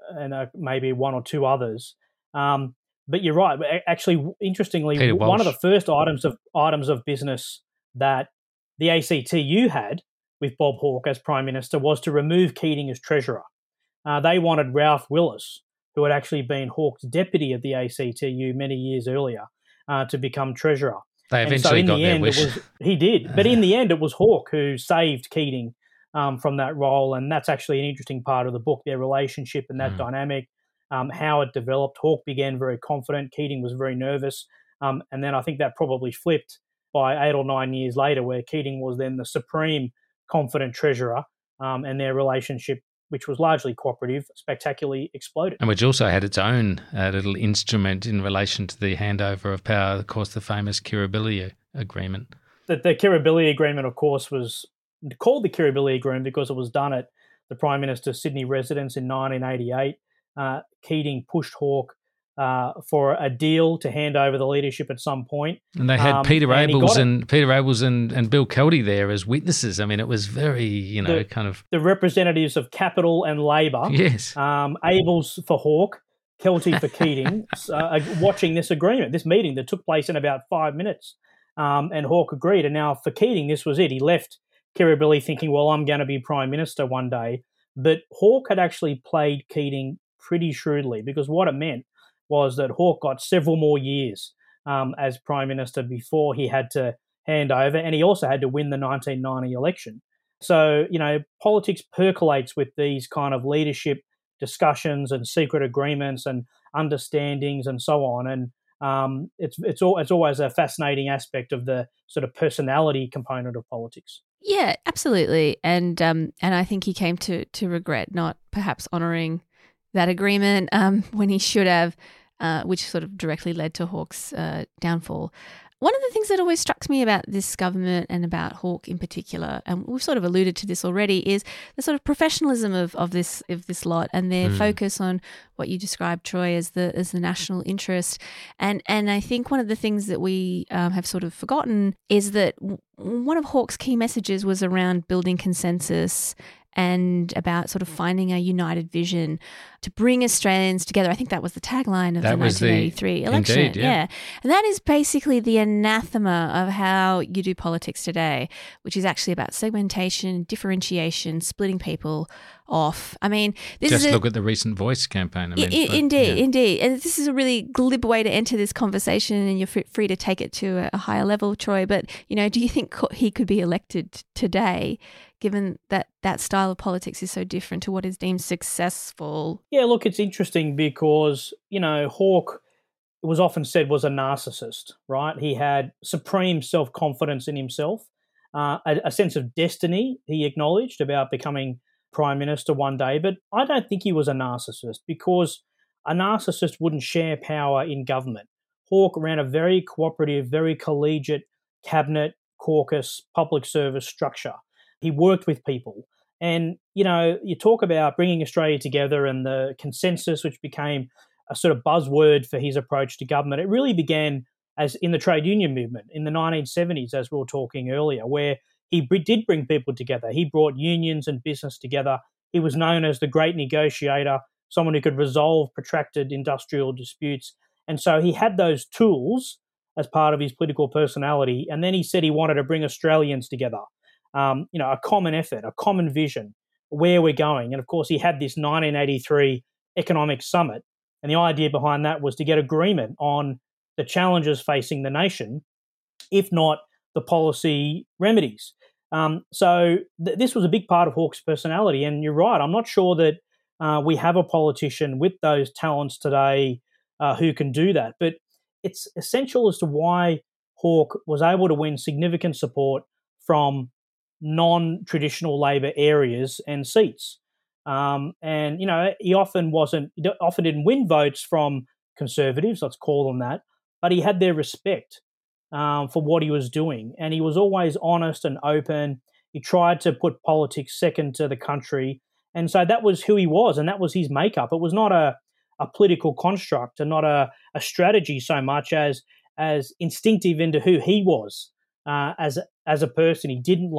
and uh, maybe one or two others. Um, but you're right. Actually, interestingly, Peter one Walsh. of the first items of items of business that the A C T U had with Bob Hawke as Prime Minister was to remove Keating as Treasurer. Uh, they wanted Ralph Willis, who had actually been Hawke's deputy at the A C T U many years earlier, uh, to become Treasurer. They And eventually so in got the their end, wish. It was, he did. But in the end, it was Hawke who saved Keating um, from that role. And that's actually an interesting part of the book, their relationship and that Mm. dynamic, um, how it developed. Hawke began very confident. Keating was very nervous. Um, and then I think that probably flipped by eight or nine years later, where Keating was then the supreme confident treasurer, um, and their relationship, which was largely cooperative, spectacularly exploded. And which also had its own uh, little instrument in relation to the handover of power, of course, the famous Kirribilli Agreement. The, the Kirribilli Agreement, of course, was called the Kirribilli Agreement because it was done at the Prime Minister's Sydney residence in nineteen eighty-eight. Uh, Keating pushed Hawke uh, for a deal to hand over the leadership at some point. And they had Um, Peter and he Abels got it. and Peter Abels and, and Bill Kelty there as witnesses. I mean, it was very, you know, The- kind of the representatives of Capital and Labor. Yes. Um, Abels for Hawke, Kelty for Keating, uh, watching this agreement, this meeting that took place in about five minutes. Um, and Hawke agreed. And now for Keating, this was it. He left Kirribilli thinking, well, I'm going to be Prime Minister one day. But Hawke had actually played Keating pretty shrewdly, because what it meant was that Hawke got several more years um, as Prime Minister before he had to hand over. And he also had to win the nineteen ninety election. So, you know, politics percolates with these kind of leadership discussions and secret agreements and understandings and so on. And um, it's it's all, it's always a fascinating aspect of the sort of personality component of politics. Yeah, absolutely. And um, and I think he came to to regret not perhaps honouring that agreement um, when he should have, uh, which sort of directly led to Hawke's uh, downfall. One of the things that always struck me about this government and about Hawke in particular, and we've sort of alluded to this already, is the sort of professionalism of, of this of this lot and their Mm. focus on what you described, Troy, as the as the national interest. And and I think one of the things that we um, have sort of forgotten is that w- one of Hawke's key messages was around building consensus and about sort of finding a united vision to bring Australians together. I think that was the tagline of That the was the- nineteen eighty-three election. indeed, yeah. And that is basically the anathema of how you do politics today, which is actually about segmentation, differentiation, splitting people off. I mean, this just is a, look at the recent Voice campaign. I mean, I- I- but, indeed, yeah. indeed. And this is a really glib way to enter this conversation, and you're fr- free to take it to a, a higher level, Troy. But, you know, do you think co- he could be elected t- today, given that that style of politics is so different to what is deemed successful? Yeah, look, it's interesting because, you know, Hawke, it was often said, was a narcissist, right? He had supreme self-confidence in himself, uh, a, a sense of destiny he acknowledged about becoming Prime Minister one day. But I don't think he was a narcissist, because a narcissist wouldn't share power in government. Hawke ran a very cooperative, very collegiate cabinet, caucus, public service structure. He worked with people. And, you know, you talk about bringing Australia together and the consensus, which became a sort of buzzword for his approach to government. It really began as in the trade union movement in the nineteen seventies, as we were talking earlier, where he br- did bring people together. He brought unions and business together. He was known as the great negotiator, someone who could resolve protracted industrial disputes. And so he had those tools as part of his political personality. And then he said he wanted to bring Australians together. Um, you know, a common effort, a common vision, where we're going. And of course, he had this nineteen eighty-three economic summit. And the idea behind that was to get agreement on the challenges facing the nation, if not the policy remedies. Um, so th- this was a big part of Hawke's personality. And you're right, I'm not sure that uh, we have a politician with those talents today uh, who can do that. But it's essential as to why Hawke was able to win significant support from non-traditional Labor areas and seats. Um, and, you know, he often wasn't, he often didn't win votes from Conservatives, let's call them that, but he had their respect um, for what he was doing. And he was always honest and open. He tried to put politics second to the country. And so that was who he was, and that was his makeup. It was not a, a political construct and not a, a strategy so much as as instinctive into who he was uh, as, as a person. He didn't like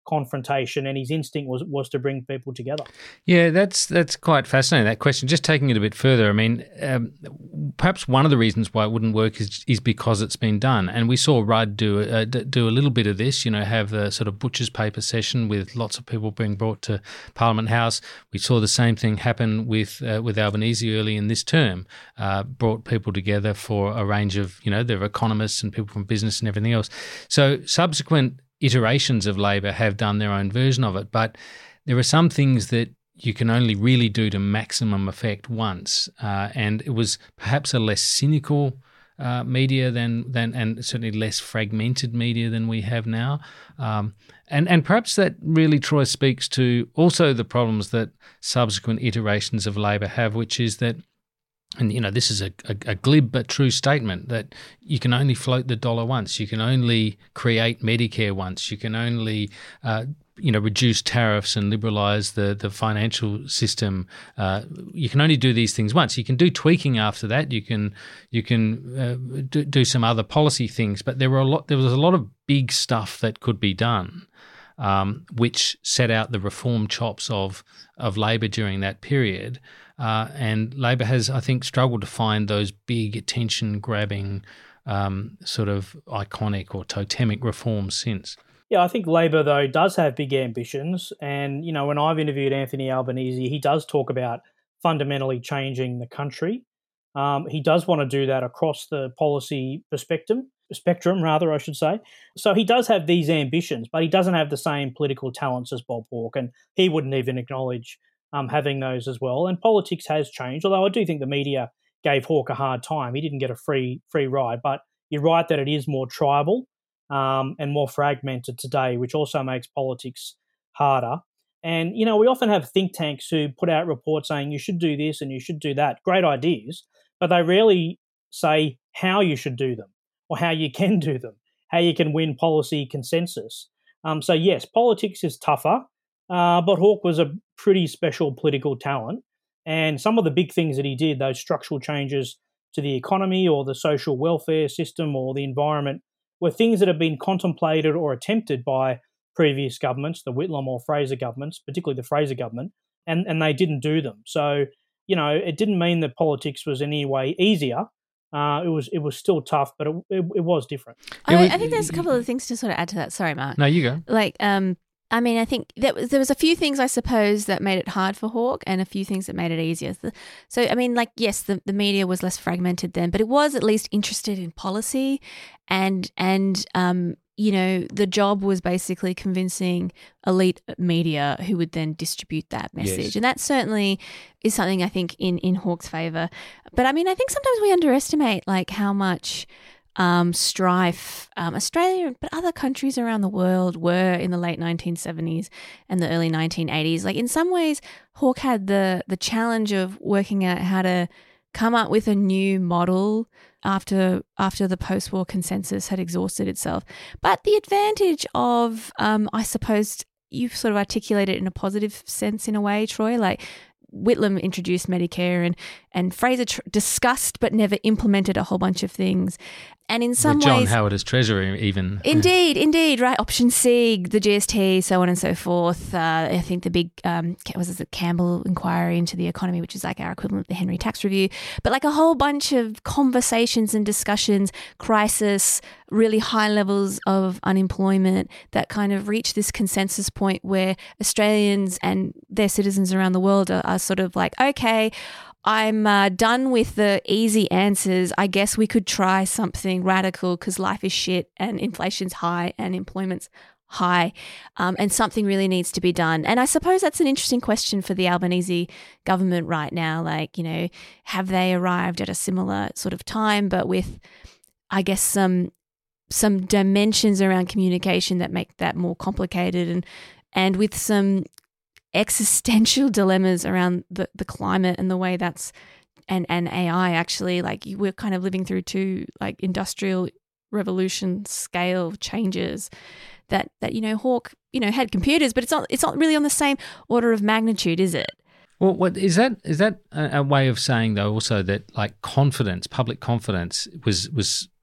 confrontation, and his instinct was was to bring people together. Yeah, that's that's quite fascinating, that question. Just taking it a bit further, I mean, um, perhaps one of the reasons why it wouldn't work is is because it's been done. And we saw Rudd do, uh, do a little bit of this, you know, have the sort of butcher's paper session with lots of people being brought to Parliament House. We saw the same thing happen with uh, with Albanese early in this term, uh, brought people together for a range of, you know, there were economists and people from business and everything else. So subsequent iterations of Labor have done their own version of it, but there are some things that you can only really do to maximum effect once, uh, and it was perhaps a less cynical uh, media than than and certainly less fragmented media than we have now, um, and and perhaps that really, Troy, speaks to also the problems that subsequent iterations of Labor have, which is that. And, you know, this is a, a, a glib but true statement that you can only float the dollar once. You can only create Medicare once. You can only, uh, you know, reduce tariffs and liberalise the, the financial system. Uh, you can only do these things once. You can do tweaking after that. You can you can uh, do, do some other policy things. But there were a lot. There was a lot of big stuff that could be done, um, which set out the reform chops of of Labor during that period. Uh, and Labor has, I think, struggled to find those big attention-grabbing um, sort of iconic or totemic reforms since. Yeah, I think Labor, though, does have big ambitions. And, you know, when I've interviewed Anthony Albanese, he does talk about fundamentally changing the country. Um, he does want to do that across the policy spectrum, spectrum, rather, I should say. So he does have these ambitions, but he doesn't have the same political talents as Bob Hawke, and he wouldn't even acknowledge Um, having those as well. And politics has changed, although I do think the media gave Hawke a hard time. He didn't get a free free ride, but you're right that it is more tribal um, and more fragmented today, which also makes politics harder. And, you know, we often have think tanks who put out reports saying you should do this and you should do that. Great ideas, but they rarely say how you should do them or how you can do them, how you can win policy consensus. Um, so, yes, politics is tougher. Uh, but Hawke was a pretty special political talent, and some of the big things that he did, those structural changes to the economy or the social welfare system or the environment, were things that have been contemplated or attempted by previous governments, the Whitlam or Fraser governments, particularly the Fraser government, and, and they didn't do them. So, you know, it didn't mean that politics was in any way easier. Uh, it was it was still tough, but it, it, it was different. I, I think there's a couple of things to sort of add to that. Sorry, Mark. No, you go. Like, um, I mean, I think that was, there was a few things, I suppose, that made it hard for Hawke and a few things that made it easier. So, I mean, like, yes, the, the media was less fragmented then, but it was at least interested in policy and, and um, you know, the job was basically convincing elite media who would then distribute that message. Yes. And that certainly is something I think in, in Hawke's favour. But, I mean, I think sometimes we underestimate, like, how much Um, strife um, Australia, but other countries around the world were in the late nineteen seventies and the early nineteen eighties. Like, in some ways, Hawke had the the challenge of working out how to come up with a new model after after the post-war consensus had exhausted itself. But the advantage of, um, I suppose, you've sort of articulated it in a positive sense in a way, Troy, like Whitlam introduced Medicare and, and Fraser tr- discussed but never implemented a whole bunch of things. And in some With John ways... John Howard as Treasurer even. Indeed, indeed, right. Option C, the G S T, so on and so forth. Uh, I think the big, um, was it the Campbell inquiry into the economy, which is like our equivalent of the Henry Tax Review. But like a whole bunch of conversations and discussions, crisis, really high levels of unemployment that kind of reach this consensus point where Australians and their citizens around the world are, are sort of like, okay, I'm uh, done with the easy answers. I guess we could try something radical because life is shit and inflation's high and employment's high, um, and something really needs to be done. And I suppose that's an interesting question for the Albanese government right now. Like, you know, have they arrived at a similar sort of time, but with, I guess, some some dimensions around communication that make that more complicated, and and with some existential dilemmas around the, the climate and the way that's and, and A I actually, like, we're kind of living through two like industrial revolution scale changes that, that, you know, Hawke, you know, had computers, but it's not it's not really on the same order of magnitude, is it? Well, what is that? Is that a, a way of saying though also that like confidence, public confidence was was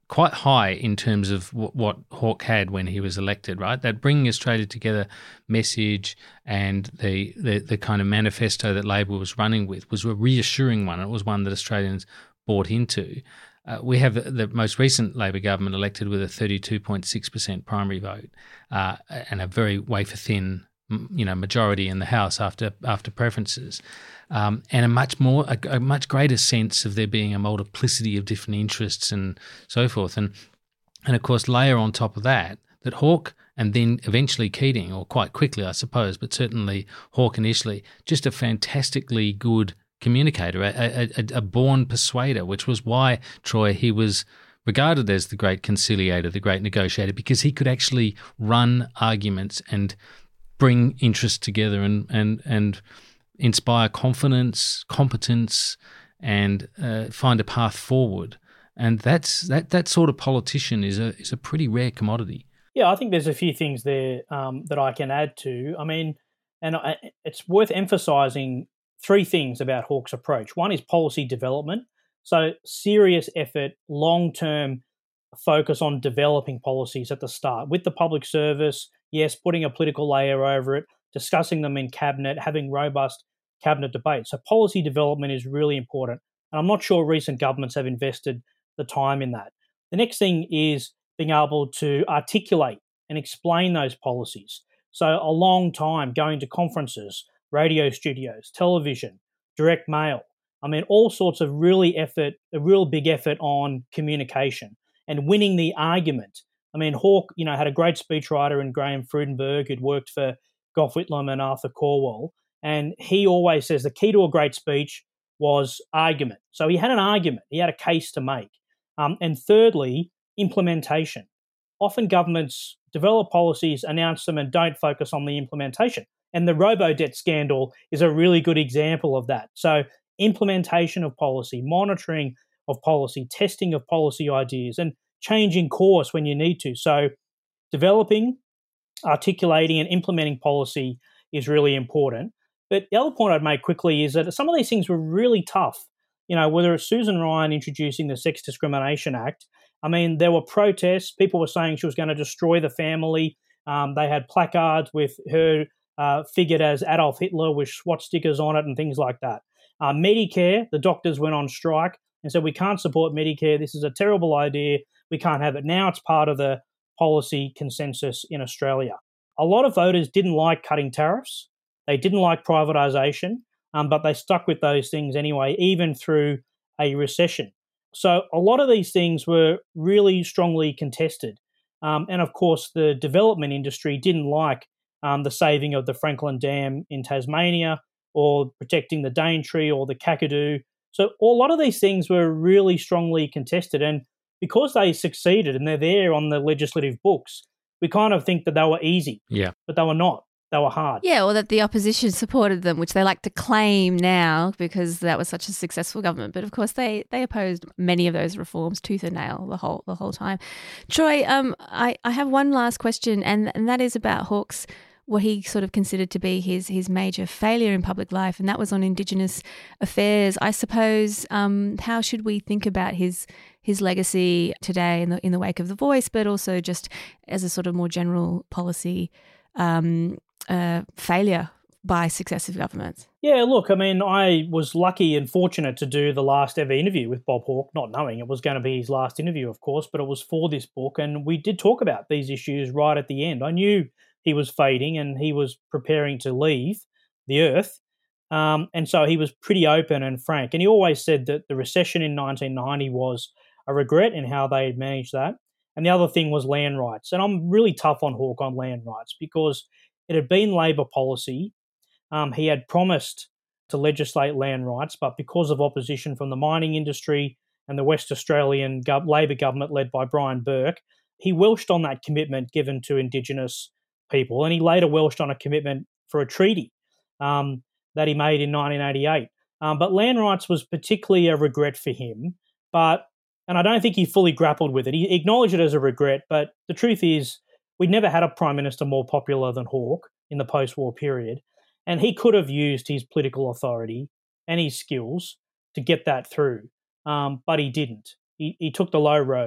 quite high in terms of w- what Hawke had when he was elected, right? That bringing Australia together message and the, the, the kind of manifesto that Labor was running with was a reassuring one. It was one that Australians bought into. Uh, we have the, the most recent Labor government elected with a thirty-two point six percent primary vote uh, and a very wafer-thin, you know, majority in the House after after preferences, um, and a much more a, a much greater sense of there being a multiplicity of different interests and so forth. And and of course, layer on top of that that Hawke and then eventually Keating, or quite quickly, I suppose, but certainly Hawke initially, just a fantastically good communicator, a, a, a born persuader, which was why, Troy, he was regarded as the great conciliator, the great negotiator, because he could actually run arguments and bring interests together and and, and inspire confidence, competence, and uh, find a path forward. And that's that that sort of politician is a is a pretty rare commodity. Yeah, I think there's a few things there um, that I can add to. I mean, and I, it's worth emphasising three things about Hawke's approach. One is policy development. So serious effort, long-term focus on developing policies at the start with the public service, yes, putting a political layer over it, discussing them in cabinet, having robust cabinet debates. So policy development is really important. And I'm not sure recent governments have invested the time in that. The next thing is being able to articulate and explain those policies. So a long time going to conferences, radio studios, television, direct mail. I mean, all sorts of really effort, a real big effort on communication and winning the argument. I mean, Hawke, you know, had a great speechwriter in Graham Freudenberg who'd worked for Gough Whitlam and Arthur Corwell. And he always says the key to a great speech was argument. So he had an argument. He had a case to make. Um, and thirdly, implementation. Often governments develop policies, announce them, and don't focus on the implementation. And the robo-debt scandal is a really good example of that. So implementation of policy, monitoring of policy, testing of policy ideas, and changing course when you need to. So developing, articulating, and implementing policy is really important. But the other point I'd make quickly is that some of these things were really tough. You know, whether it's Susan Ryan introducing the Sex Discrimination Act, I mean, there were protests. People were saying she was going to destroy the family. Um, they had placards with her uh, figured as Adolf Hitler with swastikas on it and things like that. Uh, Medicare, the doctors went on strike and said, we can't support Medicare. This is a terrible idea. We can't have it. Now it's part of the policy consensus in Australia. A lot of voters didn't like cutting tariffs. They didn't like privatisation, um, but they stuck with those things anyway, even through a recession. So a lot of these things were really strongly contested. Um, and, of course, the development industry didn't like um, the saving of the Franklin Dam in Tasmania or protecting the Daintree or the Kakadu. So a lot of these things were really strongly contested. And because they succeeded and they're there on the legislative books, we kind of think that they were easy. Yeah. But they were not. They were hard. Yeah, or that the opposition supported them, which they like to claim now because that was such a successful government. But of course, they they opposed many of those reforms tooth and nail the whole the whole time. Troy, um, I, I have one last question, and and that is about Hawke's, what he sort of considered to be his his major failure in public life, and that was on Indigenous affairs. I suppose, um, how should we think about his his legacy today in the in the wake of The Voice, but also just as a sort of more general policy um, uh, failure by successive governments? Yeah, look, I mean, I was lucky and fortunate to do the last ever interview with Bob Hawke, not knowing it was going to be his last interview, of course, but it was for this book, and we did talk about these issues right at the end. I knew he was fading and he was preparing to leave the earth. Um, and so he was pretty open and frank. And he always said that the recession in nineteen ninety was a regret in how they managed that. And the other thing was land rights. And I'm really tough on Hawke on land rights because it had been Labor policy. Um, he had promised to legislate land rights, but because of opposition from the mining industry and the West Australian gov- Labor government led by Brian Burke, he welched on that commitment given to Indigenous people. And he later welched on a commitment for a treaty um, that he made in nineteen eighty-eight. Um, but land rights was particularly a regret for him. But, and I don't think he fully grappled with it. He acknowledged it as a regret, but the truth is we'd never had a prime minister more popular than Hawke in the post-war period. And he could have used his political authority and his skills to get that through, um, but he didn't. He, he took the low road,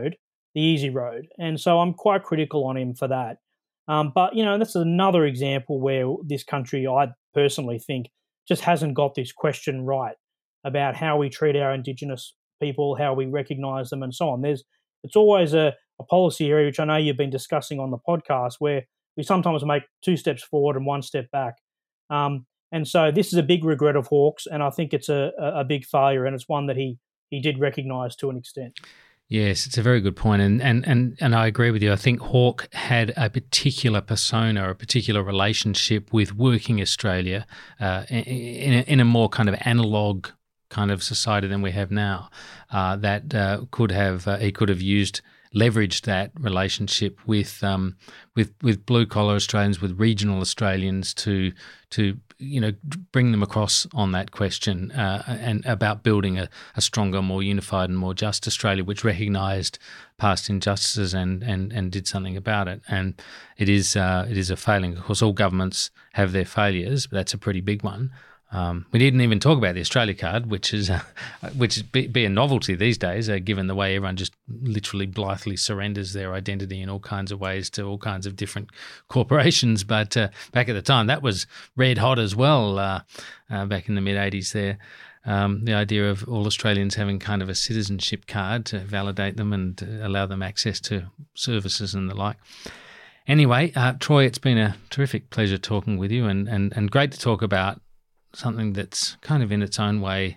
the easy road. And so I'm quite critical on him for that. Um, but, you know, this is another example where this country, I personally think, just hasn't got this question right about how we treat our Indigenous people, how we recognise them and so on. There's It's always a, a policy area, which I know you've been discussing on the podcast, where we sometimes make two steps forward and one step back. Um, and so this is a big regret of Hawke's, and I think it's a, a big failure, and it's one that he he did recognise to an extent. Yes, it's a very good point, and and and and I agree with you. I think Hawke had a particular persona, a particular relationship with working Australia uh, in, a, in a more kind of analogue kind of society than we have now. Uh, that uh, could have uh, he could have used leveraged that relationship with um, with with blue collar Australians, with regional Australians to to you know bring them across on that question uh, and about building a, a stronger, more unified, and more just Australia, which recognised past injustices and, and and did something about it. And it is uh, it is a failing. Of course, all governments have their failures, but that's a pretty big one. Um, we didn't even talk about the Australia card, which is uh, which is be, be a novelty these days, uh, given the way everyone just literally blithely surrenders their identity in all kinds of ways to all kinds of different corporations. But uh, back at the time, that was red hot as well. Uh, uh, back in the mid eighties, there, um, the idea of all Australians having kind of a citizenship card to validate them and uh, allow them access to services and the like. Anyway, uh, Troy, it's been a terrific pleasure talking with you, and and and great to talk about something that's kind of in its own way,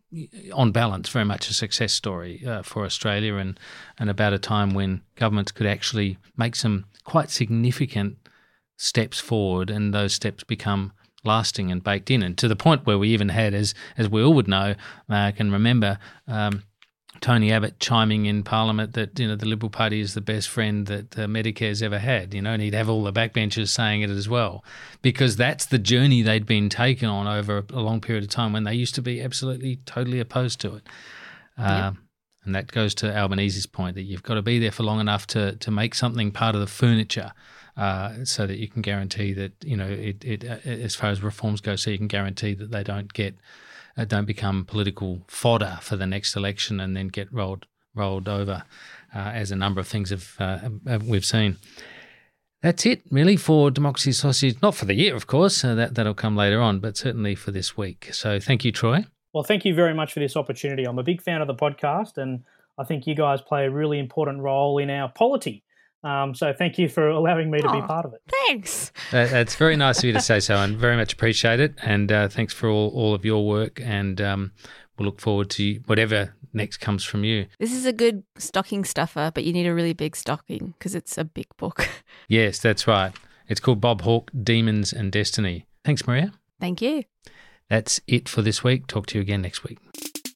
on balance, very much a success story uh, for Australia, and, and about a time when governments could actually make some quite significant steps forward, and those steps become lasting and baked in, and to the point where we even had, as as we all would know, I uh, can remember um, Tony Abbott chiming in Parliament that, you know, the Liberal Party is the best friend that uh, Medicare's ever had, you know, and he'd have all the backbenchers saying it as well, because that's the journey they'd been taken on over a long period of time when they used to be absolutely, totally opposed to it. Um, yep. And that goes to Albanese's point that you've got to be there for long enough to to make something part of the furniture uh, so that you can guarantee that, you know, it, it uh, as far as reforms go, so you can guarantee that they don't get Uh, don't become political fodder for the next election and then get rolled rolled over, uh, as a number of things have, uh, have we've seen. That's it, really, for Democracy Sausage. Not for the year, of course. Uh, that that'll come later on, but certainly for this week. So, thank you, Troy. Well, thank you very much for this opportunity. I'm a big fan of the podcast, and I think you guys play a really important role in our polity. Um, so thank you for allowing me to oh, be part of it. Thanks. That, that's very nice of you to say so, and very much appreciate it. And uh, thanks for all, all of your work, and um, we'll look forward to whatever next comes from you. This is a good stocking stuffer, but you need a really big stocking because it's a big book. Yes, that's right. It's called Bob Hawke, Demons and Destiny. Thanks, Maria. Thank you. That's it for this week. Talk to you again next week.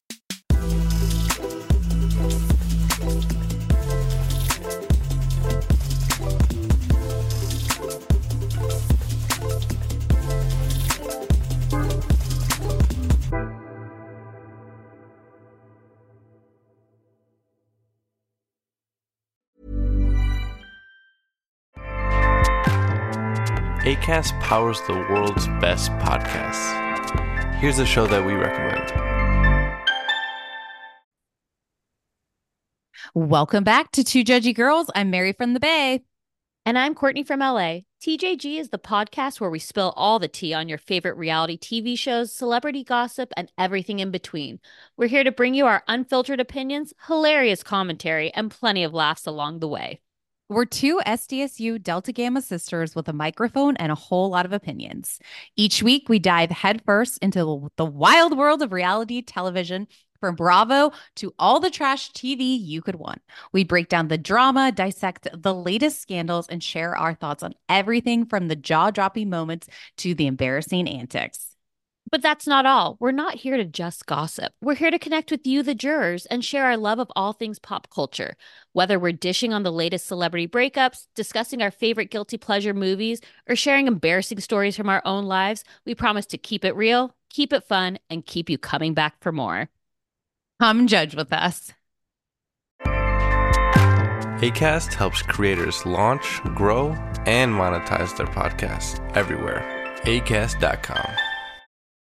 Acast powers the world's best podcasts. Here's a show that we recommend. Welcome back to Two Judgy Girls. I'm Mary from the Bay. And I'm Courtney from L A. T J G is the podcast where we spill all the tea on your favorite reality T V shows, celebrity gossip, and everything in between. We're here to bring you our unfiltered opinions, hilarious commentary, and plenty of laughs along the way. We're two S D S U Delta Gamma sisters with a microphone and a whole lot of opinions. Each week, we dive headfirst into the wild world of reality television, from Bravo to all the trash T V you could want. We break down the drama, dissect the latest scandals, and share our thoughts on everything from the jaw-dropping moments to the embarrassing antics. But that's not all. We're not here to just gossip. We're here to connect with you, the jurors, and share our love of all things pop culture. Whether we're dishing on the latest celebrity breakups, discussing our favorite guilty pleasure movies, or sharing embarrassing stories from our own lives, we promise to keep it real, keep it fun, and keep you coming back for more. Come judge with us. Acast helps creators launch, grow, and monetize their podcasts everywhere. acast dot com.